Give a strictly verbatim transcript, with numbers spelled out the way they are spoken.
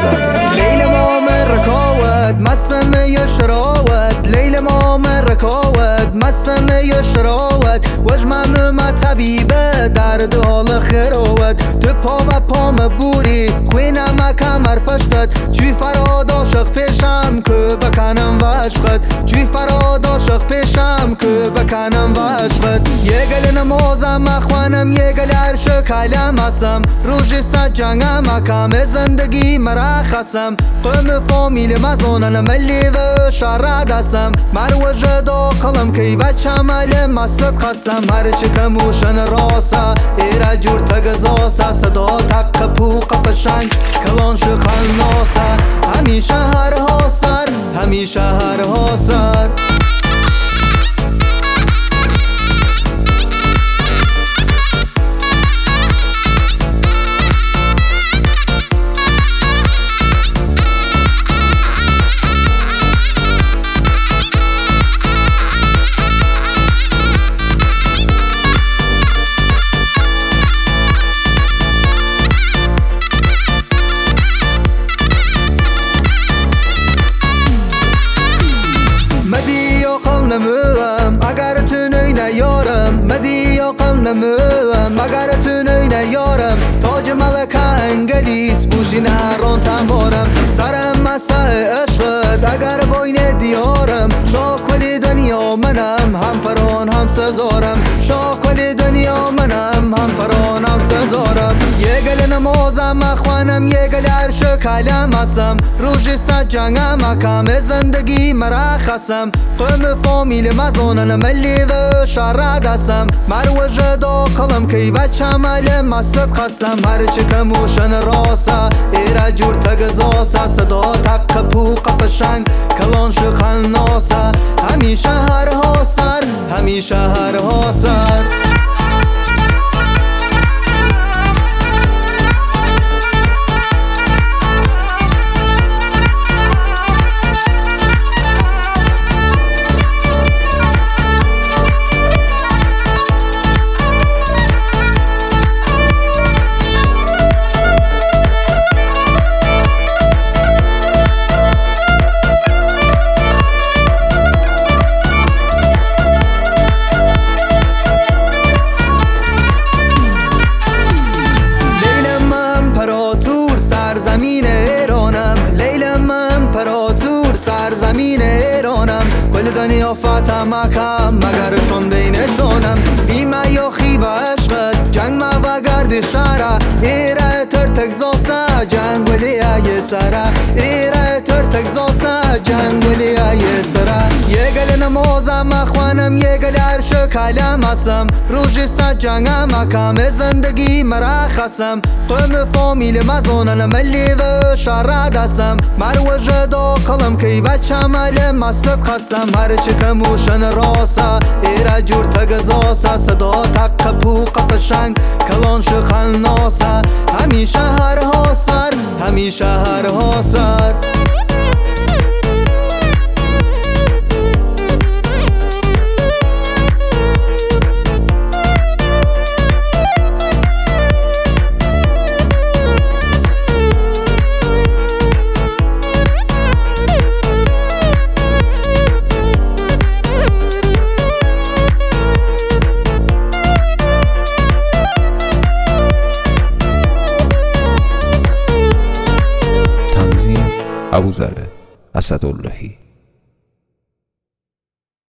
ابوذر. لیل ما من رکاوت مستم یشراوت، لیل ما من رکاوت مستم یشراوت، وجمم ما طبیبه درد حال خیروت، تو پا و پام بوری خوینم کمر پشتت، چی فراد عاشق پیشم که بکنم و عشقت، چی فراد عاشق پیشم که بکنم و عشقت. یه گل نمازم اخوانم یه گل عرش کلم هستم، روش ست جنگم اکم زندگی مرخصم، قم فامیل مزانن ملی و شهر دستم، مروج دا قلم کی بچم علی مست خستم، هر چی کموشن راسا ایره جور تگزاسا، صدا تق پوق فشنگ کلان شخل ناسا، همیشه هر حاصر همیشه هر حاصر. نموام اگر تو نوینه یارم، مدی عقل نموام اگر تو نوینه یارم، تاج ملکه انگلیس بوشی نران تنبارم، سرم مسه عشقت اگر باین دیارم، شاکل دنیا منم هم فران هم سزارم، شاکل دنیا منم هم فران هم سزارم. یه گل نمازم اخوانم یه گل عرش کلم هستم، روش ست جنگم اکم زندگی مرخصم، قم فامیل مزانن ملی و شهر دستم، مروج دا قلم کی بچم علی مست خستم، هر چی کموشن راسا ایره جور تگزاسا، صدا تق پوق فشنگ کلان شخل ناسا، همیشه هر حاصر همیشه هر حاصر. سرزمین ایرانم کل دنیا فاتم اکم مگرشون بینشونم، بیمه یا خیب عشقت جنگ ما و گرد شهره، ایره تر تگزاسه جنگ ولی ای سره، ایره تر تگزاسه جنگ ولی ای سره. یه گل نمازم اخوانم یه گل عرش کلم هستم، روش ست جنگم اکم زندگی مرخصم، قم فامیل مزانن ملی و شهر دستم، مروج دا قلم کی بچم علی مست خستم، هر چی کموشن راسا ایره جور تگزاسا، صدا تق پوق فشنگ کلان شخل ناسا، همیشه هر حاصر همیشه هر حاصر. ابوذر اسداللهی.